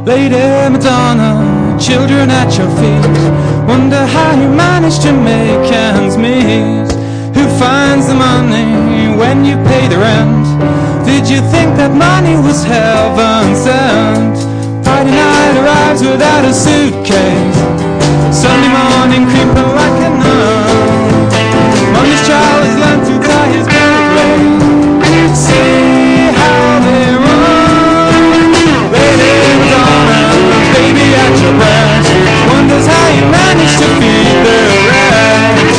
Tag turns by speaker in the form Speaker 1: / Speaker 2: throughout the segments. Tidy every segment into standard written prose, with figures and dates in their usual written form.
Speaker 1: Lady Madonna, children at your feet, wonder how you manage to make ends meet. Who finds the money when you pay the rent? Did you think that money was heaven sent? Friday night arrives without a suitcase, Sunday morning creeping like a nun. Monday's child has learned to tie his belt lane. See how they run. Lady Madonna, baby at your breast, wonders how you manage to feed the rest.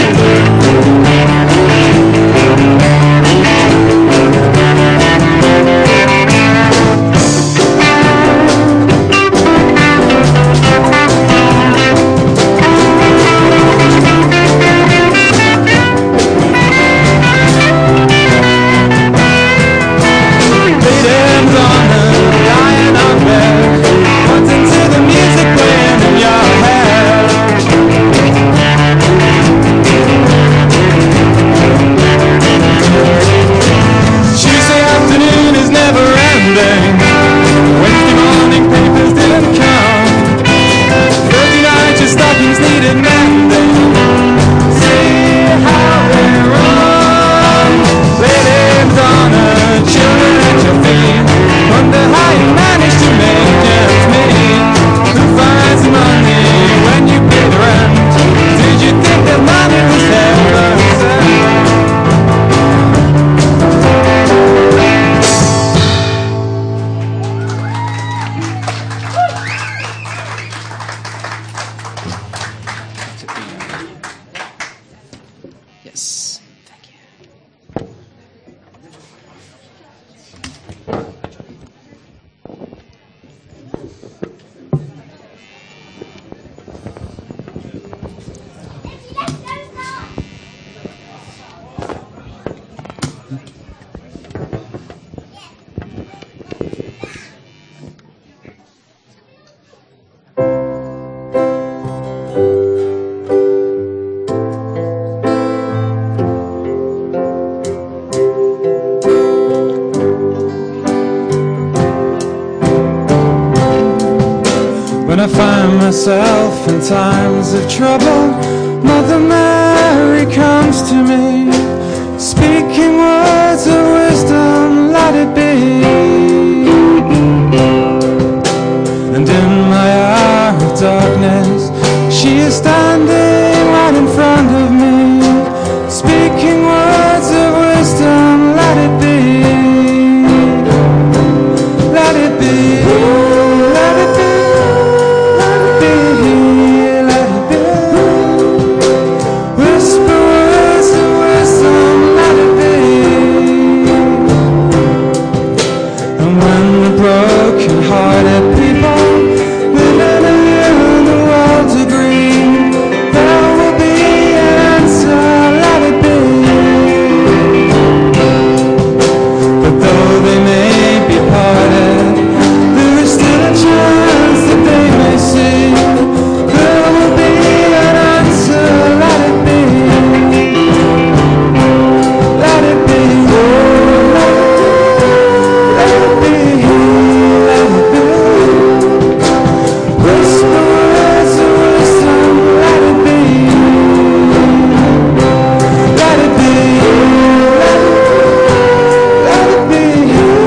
Speaker 1: Myself in times of trouble, Mother Mary comes to me, speaking words of wisdom, let it be. And in my hour of darkness, she is standing right in front of me, speaking words of wisdom, let it be. Let it be. Let it be.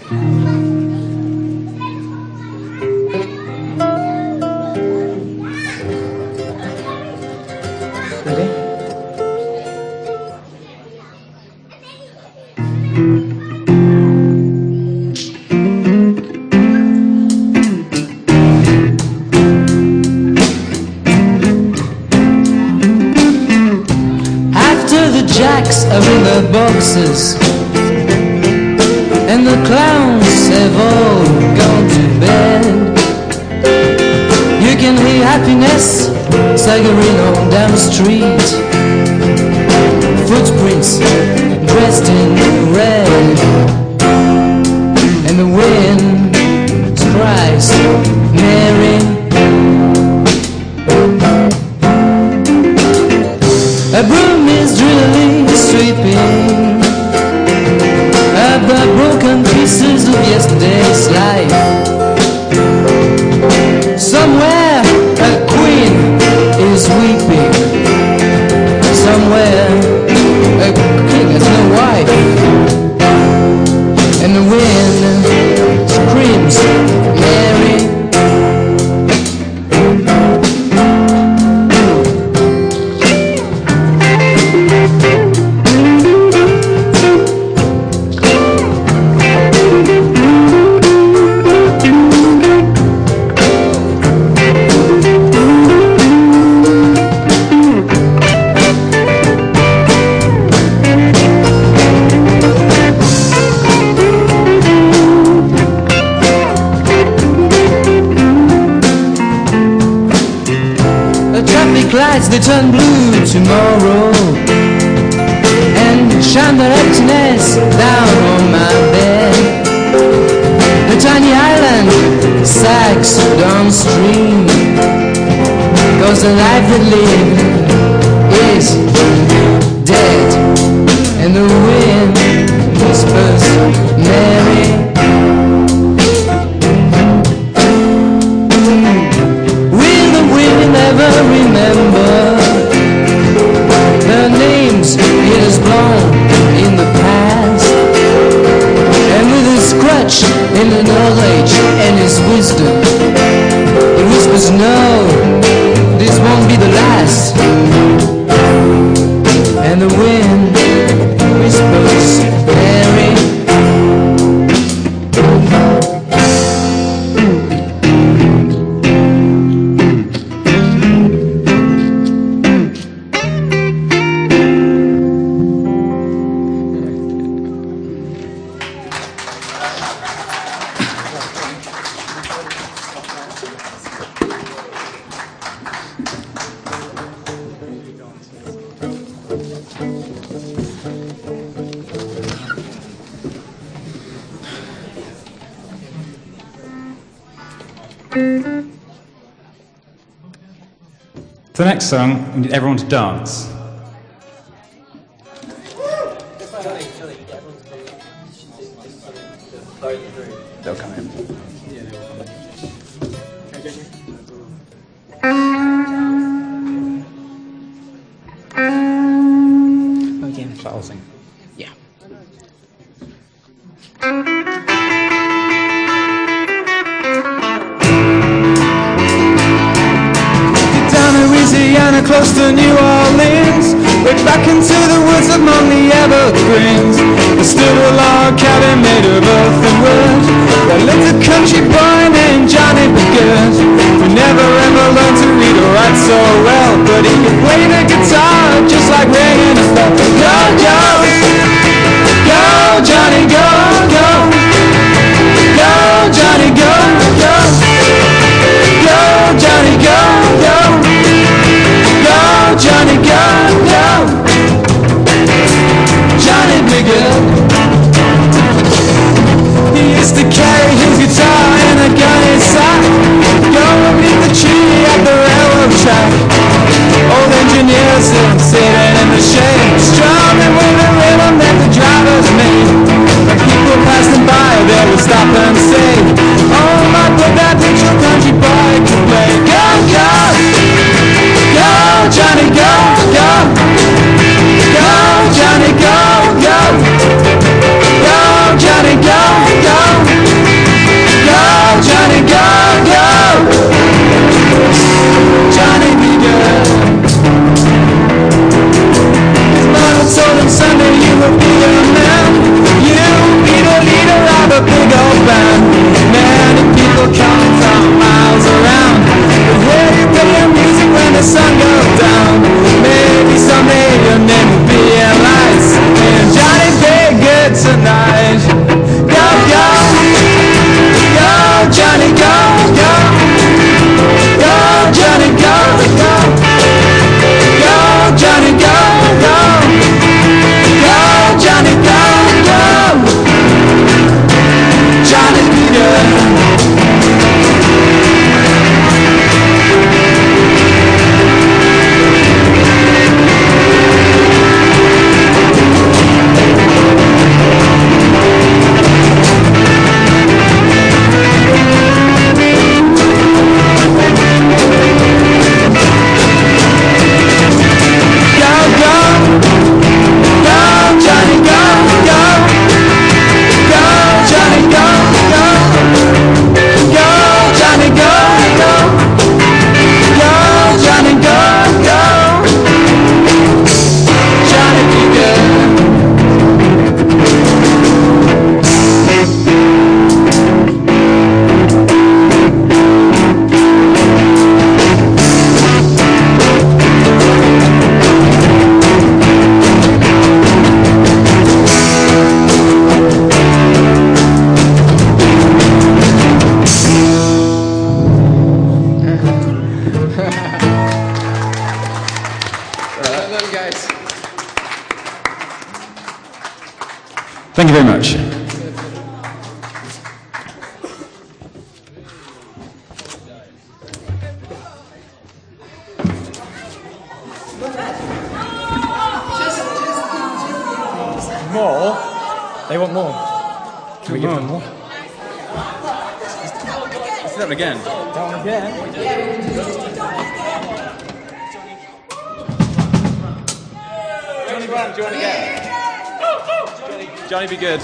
Speaker 2: Jacks are in their boxes and the clowns have all gone to bed. You can hear happiness staggering on down the street, footprints dressed in red, and the wind cries, Mary. A broom is drearily sweeping up the broken pieces of yesterday's life. Somewhere a queen is weeping, somewhere a king has no wife, and the wind screams, Mary. Lights, they turn blue tomorrow and shine their emptiness down on my bed. The tiny island sags downstream, 'cause the life they live is dead, and the wind whispers, Mary. Will the wind ever remember the names it has blown in the past? And with his crutch and the knowledge and his wisdom, he whispers, no, this won't be the last. And the wind whispers, Mary.
Speaker 1: For the next song, we need everyone to dance. They'll come in. Again, so I'll sing. Yeah. Louisiana, close to New Orleans, way back into the woods among the evergreens. There stood a log cabin made of earth and wood. There lived a country boy named Johnny B. Good, who never ever learned to read or write so well, but he could play the guitar just like ringing a bell. Go, go, go, Johnny, go, go, go, Johnny, go, go, go, Johnny, go, go. Johnny, go, go, Johnny B. Good. He used to carry his guitar in a gun inside, go beneath the tree at the railroad track. Old engineers sitting in the shade, strumming with a very much.
Speaker 3: More? They want more. Can we give them more?
Speaker 1: Let's do them again.
Speaker 3: Down again.
Speaker 1: Johnny Brown, do you want again? Johnny, be good.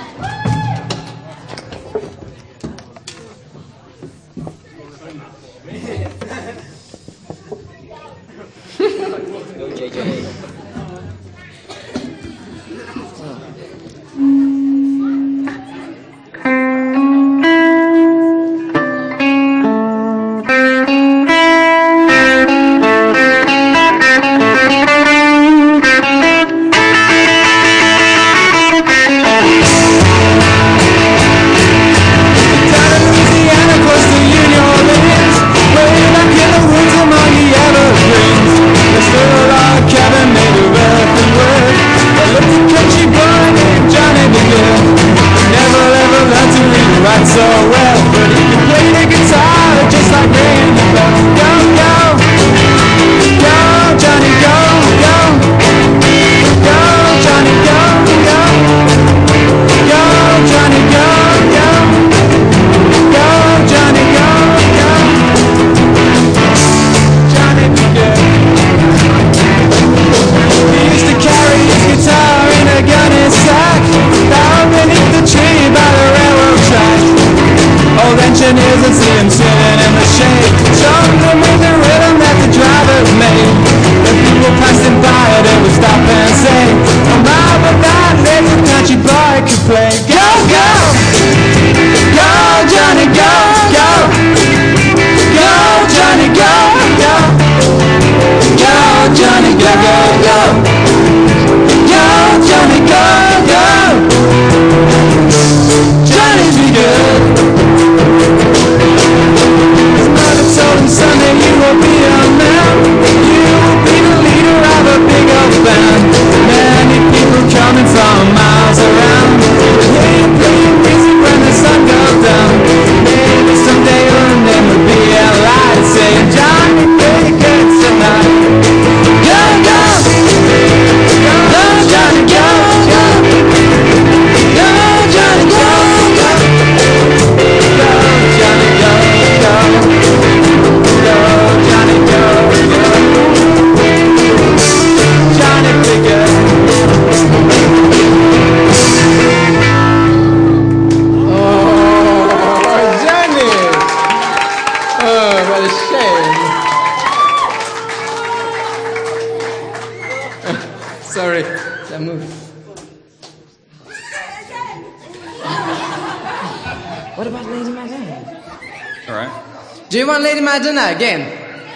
Speaker 2: What about Lady Madonna?
Speaker 1: All right.
Speaker 2: Do you want Lady Madonna again?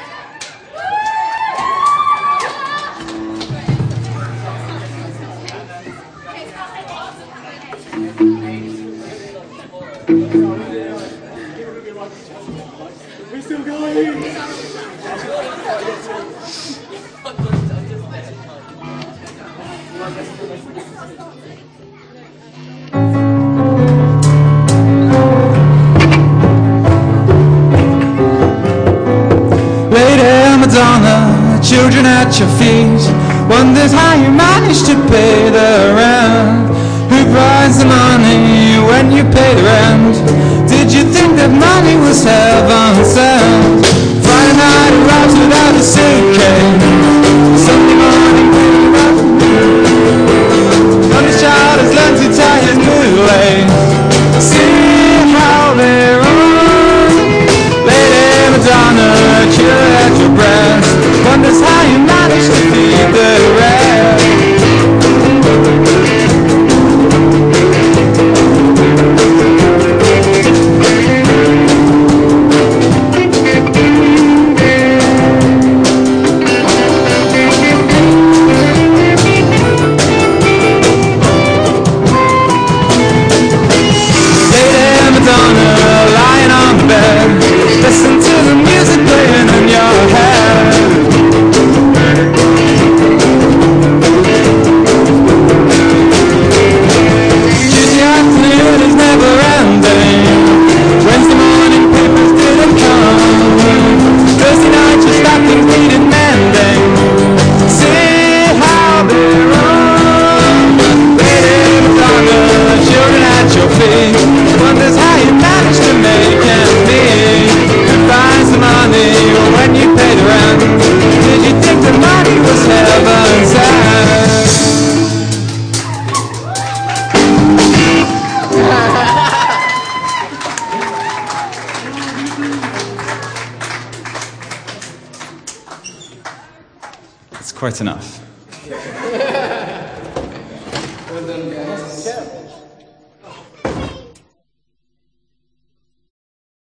Speaker 3: We're still going.
Speaker 1: Madonna, children at your feet, wonders how you manage to pay the rent. Who provides the money when you pay the rent? Did you think that money was heaven sent? Friday night arrives without a suitcase. Sunday morning when you arrive from noon. Only child has learned to tie his bootlace. See how they run. Lady Madonna, children at your breast, wonders how you manage to feed the rest. quite enough.